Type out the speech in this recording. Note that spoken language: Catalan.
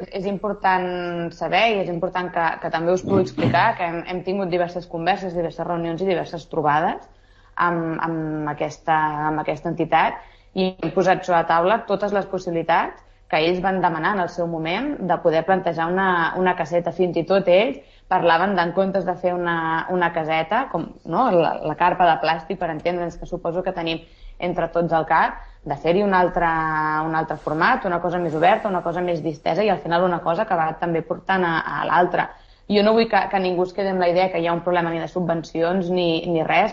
és important saber i és important que també us pugui explicar que hem tingut diverses converses, diverses reunions i diverses trobades amb aquesta entitat i hem posat sobre la taula totes les possibilitats que ells van demanar en el seu moment de poder plantejar una caseta. Fins i tot ells parlaven d'en comptes de fer una caseta, com la carpa de plàstic, per entendre'ns, que suposo que tenim entre tots al cap, de fer-hi un altre format, una cosa més oberta, una cosa més distesa i al final una cosa que va també portant a l'altra. Jo no vull que ningú es quedi amb la idea que hi ha un problema ni de subvencions ni res,